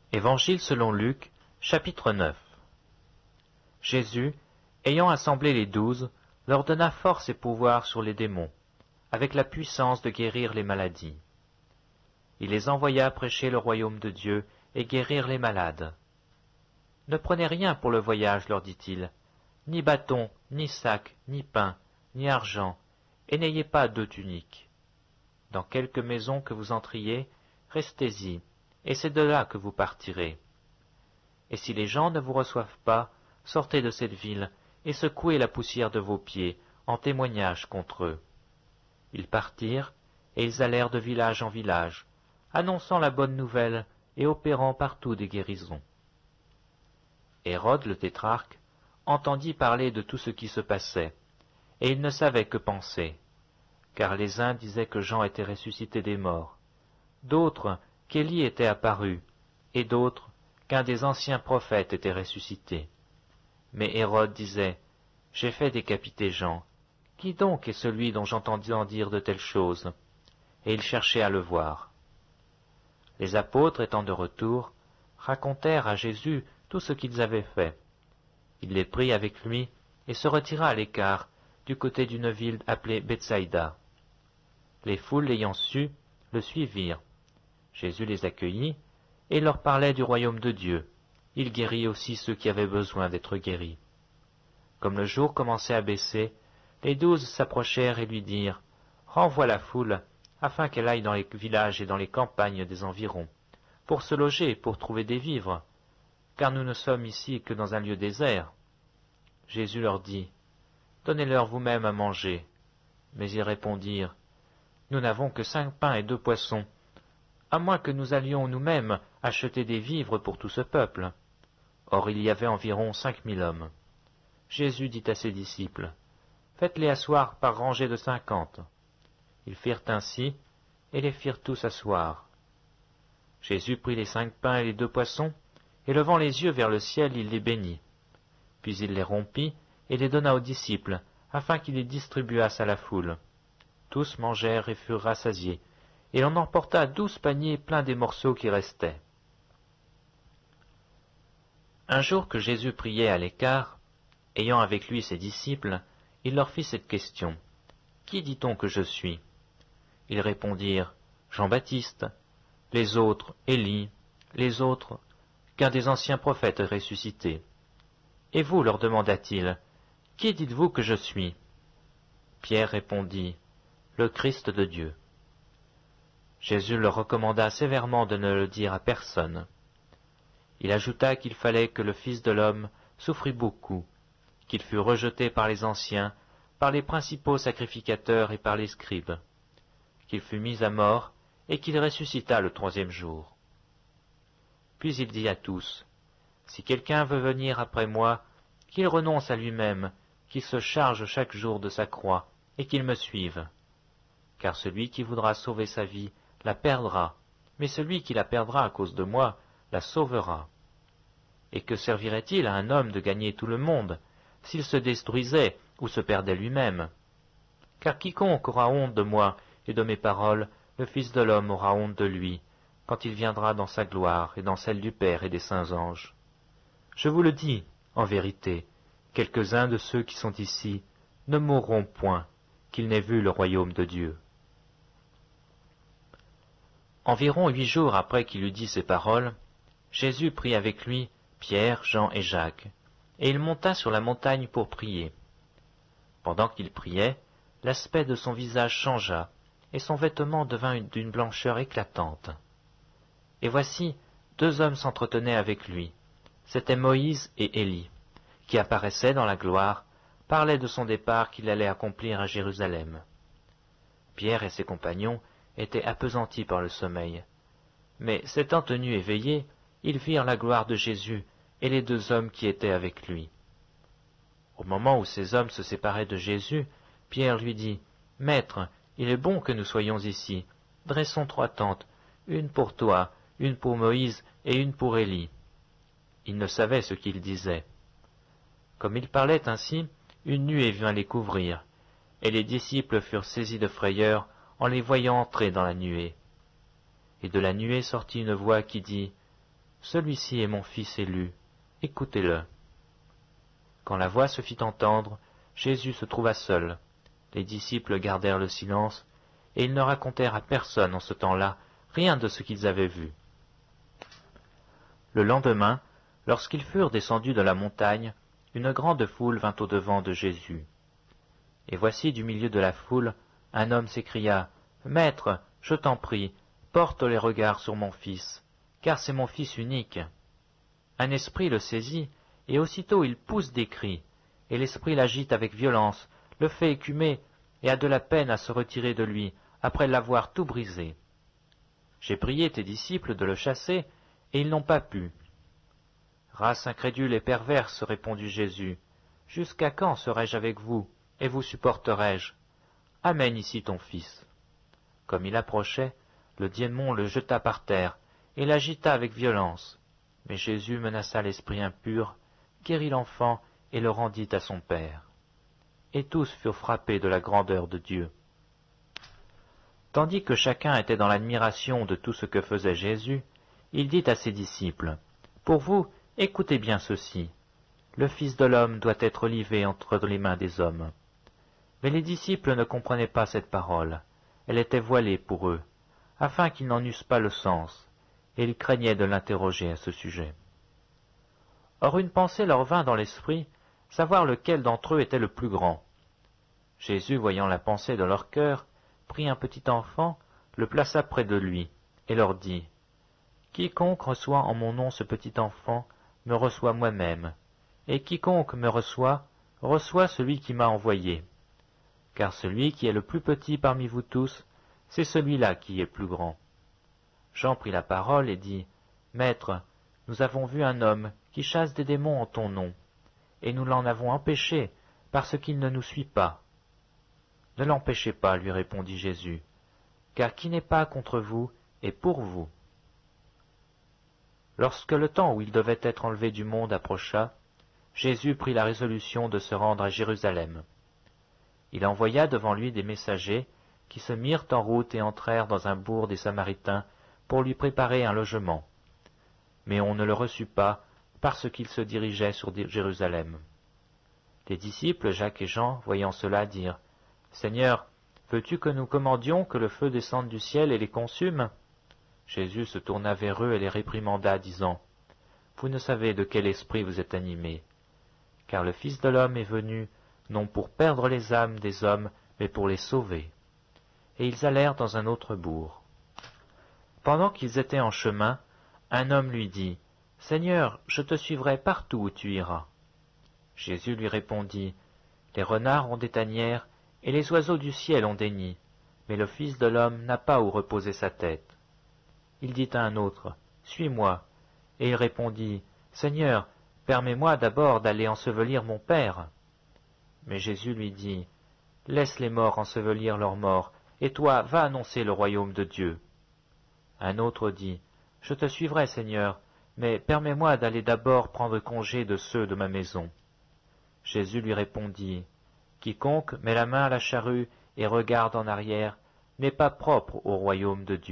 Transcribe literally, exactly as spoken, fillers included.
Évangile selon Luc, chapitre neuf. Jésus, ayant assemblé les douze, leur donna force et pouvoir sur les démons, avec la puissance de guérir les maladies. Il les envoya prêcher le royaume de Dieu et guérir les malades. Ne prenez rien pour le voyage, leur dit-il, ni bâton, ni sac, ni pain, ni argent, et n'ayez pas deux tuniques. Dans quelque maison que vous entriez, restez-y, et c'est de là que vous partirez. Et si les gens ne vous reçoivent pas, sortez de cette ville, et secouez la poussière de vos pieds, en témoignage contre eux. Ils partirent, et ils allèrent de village en village, annonçant la bonne nouvelle et opérant partout des guérisons. Hérode le tétrarque entendit parler de tout ce qui se passait, et il ne savait que penser, car les uns disaient que Jean était ressuscité des morts, d'autres qu'Élie était apparu, et d'autres qu'un des anciens prophètes était ressuscité. Mais Hérode disait, « J'ai fait décapiter Jean. Qui donc est celui dont j'entendis en dire de telles choses ?» Et il cherchait à le voir. Les apôtres, étant de retour, racontèrent à Jésus tout ce qu'ils avaient fait. Il les prit avec lui et se retira à l'écart, du côté d'une ville appelée Bethsaïda. Les foules l'ayant su, le suivirent. Jésus les accueillit et leur parlait du royaume de Dieu. Il guérit aussi ceux qui avaient besoin d'être guéris. Comme le jour commençait à baisser, les douze s'approchèrent et lui dirent « Renvoie la foule, afin qu'elle aille dans les villages et dans les campagnes des environs, pour se loger, pour trouver des vivres, car nous ne sommes ici que dans un lieu désert. » Jésus leur dit « Donnez-leur vous-même à manger. » Mais ils répondirent « Nous n'avons que cinq pains et deux poissons, à moins que nous allions nous-mêmes acheter des vivres pour tout ce peuple. » Or il y avait environ cinq mille hommes. Jésus dit à ses disciples, « Faites-les asseoir par rangées de cinquante. » Ils firent ainsi, et les firent tous asseoir. Jésus prit les cinq pains et les deux poissons, et levant les yeux vers le ciel, il les bénit. Puis il les rompit, et les donna aux disciples, afin qu'ils les distribuassent à la foule. Tous mangèrent et furent rassasiés, et l'on emporta douze paniers pleins des morceaux qui restaient. Un jour que Jésus priait à l'écart, ayant avec lui ses disciples, il leur fit cette question. « Qui dit-on que je suis ?» Ils répondirent « Jean-Baptiste », les autres « Élie », les autres « qu'un des anciens prophètes est ressuscité ». « Et vous, leur demanda-t-il, qui dites-vous que je suis ?» Pierre répondit « Le Christ de Dieu ». Jésus leur recommanda sévèrement de ne le dire à personne. Il ajouta qu'il fallait que le Fils de l'homme souffrit beaucoup, qu'il fût rejeté par les anciens, par les principaux sacrificateurs et par les scribes, qu'il fût mis à mort et qu'il ressuscitât le troisième jour. Puis il dit à tous, « Si quelqu'un veut venir après moi, qu'il renonce à lui-même, qu'il se charge chaque jour de sa croix, et qu'il me suive. Car celui qui voudra sauver sa vie la perdra, mais celui qui la perdra à cause de moi la sauvera. Et que servirait-il à un homme de gagner tout le monde, s'il se détruisait ou se perdait lui-même? Car quiconque aura honte de moi et de mes paroles, le Fils de l'homme aura honte de lui, quand il viendra dans sa gloire et dans celle du Père et des saints anges. Je vous le dis, en vérité, quelques-uns de ceux qui sont ici ne mourront point, qu'ils n'aient vu le royaume de Dieu. » Environ huit jours après qu'il eut dit ces paroles, Jésus prit avec lui Pierre, Jean et Jacques, et il monta sur la montagne pour prier. Pendant qu'il priait, l'aspect de son visage changea, et son vêtement devint d'une blancheur éclatante. Et voici, deux hommes s'entretenaient avec lui. C'étaient Moïse et Élie, qui apparaissaient dans la gloire, parlaient de son départ qu'il allait accomplir à Jérusalem. Pierre et ses compagnons étaient appesantis par le sommeil. Mais s'étant tenus éveillés, ils virent la gloire de Jésus et les deux hommes qui étaient avec lui. Au moment où ces hommes se séparaient de Jésus, Pierre lui dit, « Maître, il est bon que nous soyons ici. Dressons trois tentes, une pour toi, une pour Moïse et une pour Élie. » Il ne savait ce qu'il disait. Comme il parlait ainsi, une nuée vint les couvrir, et les disciples furent saisis de frayeur en les voyant entrer dans la nuée. Et de la nuée sortit une voix qui dit, celui-ci est mon fils élu, écoutez-le. » Quand la voix se fit entendre, Jésus se trouva seul. Les disciples gardèrent le silence, et ils ne racontèrent à personne en ce temps-là rien de ce qu'ils avaient vu. Le lendemain, lorsqu'ils furent descendus de la montagne, une grande foule vint au-devant de Jésus. Et voici du milieu de la foule, un homme s'écria, « Maître, je t'en prie, porte les regards sur mon fils, car c'est mon fils unique. » Un esprit le saisit, et aussitôt il pousse des cris, et l'esprit l'agite avec violence, le fait écumer, et a de la peine à se retirer de lui, après l'avoir tout brisé. J'ai prié tes disciples de le chasser, et ils n'ont pas pu. Race incrédule et perverse, répondit Jésus, jusqu'à quand serai-je avec vous, et vous supporterai-je? Amène ici ton fils. Comme il approchait, le démon le jeta par terre, et l'agita avec violence. Mais Jésus menaça l'esprit impur, guérit l'enfant, et le rendit à son père. Et tous furent frappés de la grandeur de Dieu. Tandis que chacun était dans l'admiration de tout ce que faisait Jésus, il dit à ses disciples, « Pour vous, écoutez bien ceci. Le Fils de l'homme doit être livré entre les mains des hommes. » Mais les disciples ne comprenaient pas cette parole. Elle était voilée pour eux, afin qu'ils n'en eussent pas le sens, et ils craignaient de l'interroger à ce sujet. Or une pensée leur vint dans l'esprit, savoir lequel d'entre eux était le plus grand. Jésus, voyant la pensée de leur cœur, prit un petit enfant, le plaça près de lui, et leur dit, « Quiconque reçoit en mon nom ce petit enfant, me reçoit moi-même, et quiconque me reçoit, reçoit celui qui m'a envoyé. Car celui qui est le plus petit parmi vous tous, c'est celui-là qui est plus grand. » Jean prit la parole et dit, « Maître, nous avons vu un homme qui chasse des démons en ton nom, et nous l'en avons empêché, parce qu'il ne nous suit pas. » « Ne l'empêchez pas, lui répondit Jésus, car qui n'est pas contre vous est pour vous. » Lorsque le temps où il devait être enlevé du monde approcha, Jésus prit la résolution de se rendre à Jérusalem. Il envoya devant lui des messagers qui se mirent en route et entrèrent dans un bourg des Samaritains pour lui préparer un logement. Mais on ne le reçut pas parce qu'il se dirigeait sur Jérusalem. Les disciples, Jacques et Jean, voyant cela, dirent, « Seigneur, veux-tu que nous commandions que le feu descende du ciel et les consume ?» Jésus se tourna vers eux et les réprimanda, disant, « Vous ne savez de quel esprit vous êtes animés, car le Fils de l'homme est venu, non pour perdre les âmes des hommes, mais pour les sauver. » Et ils allèrent dans un autre bourg. Pendant qu'ils étaient en chemin, un homme lui dit, « Seigneur, je te suivrai partout où tu iras. » Jésus lui répondit, « Les renards ont des tanières, et les oiseaux du ciel ont des nids, mais le Fils de l'homme n'a pas où reposer sa tête. » Il dit à un autre, « Suis-moi. » Et il répondit, « Seigneur, permets-moi d'abord d'aller ensevelir mon Père. » Mais Jésus lui dit, « Laisse les morts ensevelir leurs morts, et toi, va annoncer le royaume de Dieu. » Un autre dit, « Je te suivrai, Seigneur, mais permets-moi d'aller d'abord prendre congé de ceux de ma maison. » Jésus lui répondit, « Quiconque met la main à la charrue et regarde en arrière n'est pas propre au royaume de Dieu. »